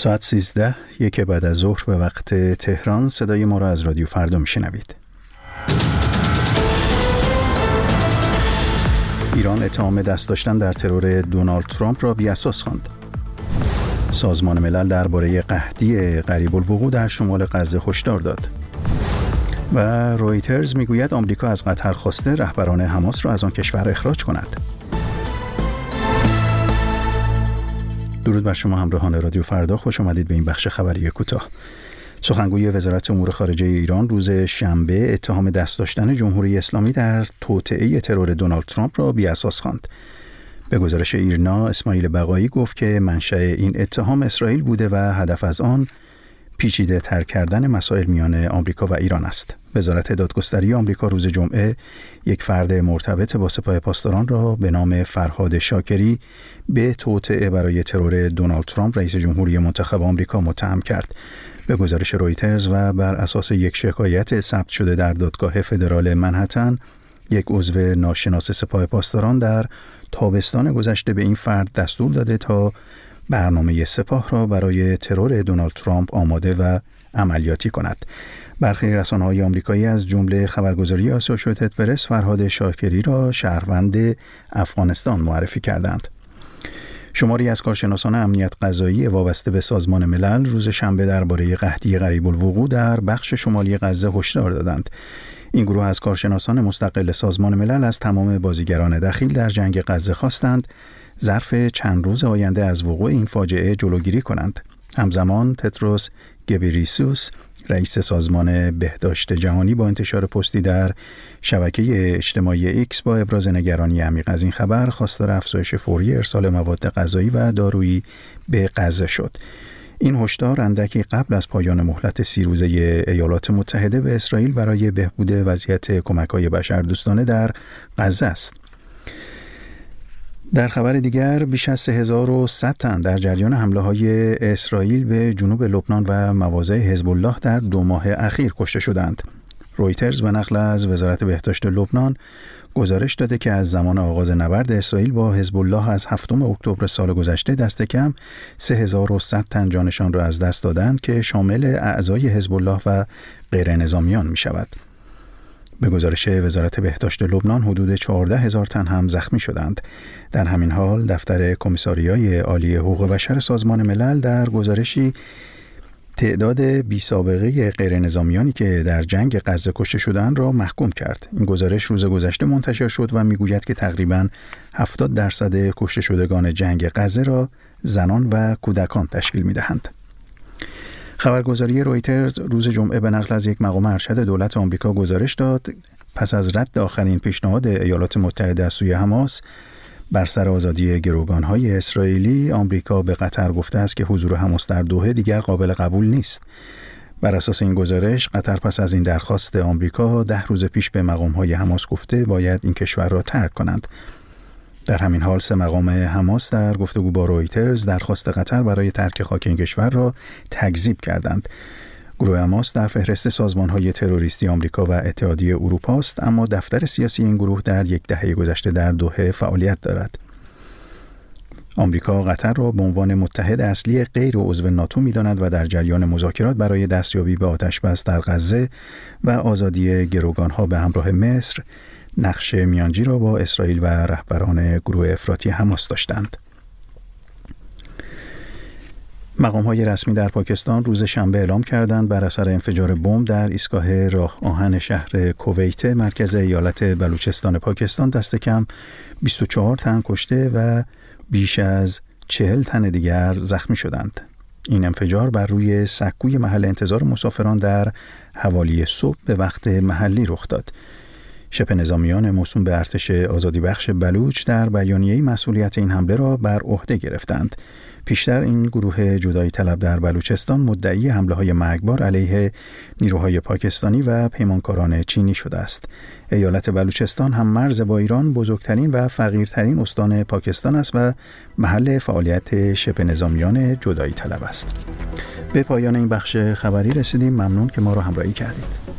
ساعت 13 یک بعد از ظهر به وقت تهران صدای ما را از رادیو فردا میشنوید. ایران اتهام دست داشتن در ترور دونالد ترامپ را بی‌اساس خواند. سازمان ملل درباره قحطی قریب الوقوع در شمال غزه هشدار داد. و رویترز میگوید آمریکا از قطر خواسته رهبران حماس را از آن کشور اخراج کند. درود بر شما همراهان رادیو فردا، خوش آمدید به این بخش خبری کوتاه. سخنگوی وزارت امور خارجه ایران روز شنبه اتهام دست داشتن جمهوری اسلامی در توطئه ترور دونالد ترامپ را بی‌اساس خواند. به گزارش ایرنا، اسماعیل بقایی گفت که منشأ این اتهام اسرائیل بوده و هدف از آن پیچیده تر کردن مسائل میان آمریکا و ایران است. وزارت دادگستری آمریکا روز جمعه یک فرد مرتبط با سپاه پاسداران را به نام فرهاد شاکری به توطئه برای ترور دونالد ترامپ رئیس جمهوری منتخب آمریکا متهم کرد. به گزارش رویترز و بر اساس یک شکایت ثبت شده در دادگاه فدرال منهتن، یک عضو ناشناس سپاه پاسداران در تابستان گذشته به این فرد دستور داده تا برنامه سپاه را برای ترور دونالد ترامپ آماده و عملیاتی کند. برخی رسانه‌های آمریکایی از جمله خبرگزاری آسوشییتد پرس فرهاد شاکری را شهروند افغانستان معرفی کردند. شماری از کارشناسان امنیت غذایی وابسته به سازمان ملل روز شنبه درباره قحطی قریب الوقوع در بخش شمالی غزه هشدار دادند. این گروه از کارشناسان مستقل سازمان ملل از تمام بازیگران دخیل در جنگ غزه خواستند ظرف چند روز آینده از وقوع این فاجعه جلوگیری کنند. همزمان تدروس گبریسوس رئیس سازمان بهداشت جهانی با انتشار پستی در شبکه اجتماعی ایکس با ابراز نگرانی عمیق از این خبر خواستار افزایش فوری ارسال مواد غذایی و دارویی به غزه شد. این هشدار اندکی قبل از پایان مهلت 30 روزه ایالات متحده به اسرائیل برای بهبود وضعیت کمک‌های بشردوستانه در غزه است. در خبر دیگر، بیش از 3100 تن در جریان حمله‌های اسرائیل به جنوب لبنان و مواضع حزب الله در 2 ماه اخیر کشته شدند. رویترز به نقل از وزارت بهداشت لبنان گزارش داده که از زمان آغاز نبرد اسرائیل با حزب الله از 7 اکتبر سال گذشته دست کم 3100 تن جانشان را از دست دادند که شامل اعضای حزب الله و غیر نظامیان می شود. به گزارش وزارت بهداشت لبنان حدود 14,000 تن هم زخمی شدند. در همین حال دفتر کمیساریای عالی حقوق بشر سازمان ملل در گزارشی تعداد بی سابقه غیر نظامیانی که در جنگ غزه کشته شدند را محکوم کرد. این گزارش روز گذشته منتشر شد و میگوید که تقریباً 70% کشته شدگان جنگ غزه را زنان و کودکان تشکیل می‌دهند. خبرگزاری رویترز روز جمعه به نقل از یک مقام ارشد دولت آمریکا گزارش داد پس از رد آخرین پیشنهاد ایالات متحده از سوی حماس بر سر آزادی گروگان‌های اسرائیلی، آمریکا به قطر گفته است که حضور حماس در دوحه دیگر قابل قبول نیست. بر اساس این گزارش، قطر پس از این درخواست آمریکا 10 روز پیش به مقام‌های حماس گفته باید این کشور را ترک کنند. در همین حال 3 مقام حماس در گفتگو با رویترز درخواست قطر برای ترک خاک این کشور را تکذیب کردند. گروه حماس در فهرست سازمان‌های تروریستی آمریکا و اتحادیه اروپا است، اما دفتر سیاسی این گروه در یک دهه گذشته در دوحه فعالیت دارد. آمریکا قطر را به عنوان متحد اصلی غیر عضو ناتو می‌داند و در جریان مذاکرات برای دستیابی به آتش‌بس در غزه و آزادی گروگان‌ها به همراه مصر نقش میانجی را با اسرائیل و رهبران گروه افراطی حماس داشتند. مقام‌های رسمی در پاکستان روز شنبه اعلام کردند بر اثر انفجار بمب در ایستگاه راه آهن شهر کویت مرکز ایالت بلوچستان پاکستان دست کم 24 تن کشته و بیش از 40 تن دیگر زخمی شدند. این انفجار بر روی سکوی محل انتظار مسافران در حوالی صبح به وقت محلی رخ داد. شبه نظامیان موسوم به ارتش آزادی بخش بلوچ در بیانیه‌ای مسئولیت این حمله را بر عهده گرفتند. پیشتر این گروه جدایی طلب در بلوچستان مدعی حمله‌های مرگبار علیه نیروهای پاکستانی و پیمانکاران چینی شده است. ایالت بلوچستان هم مرز با ایران بزرگترین و فقیرترین استان پاکستان است و محل فعالیت شبه نظامیان جدایی طلب است. به پایان این بخش خبری رسیدیم. ممنون که ما را همراهی کردید.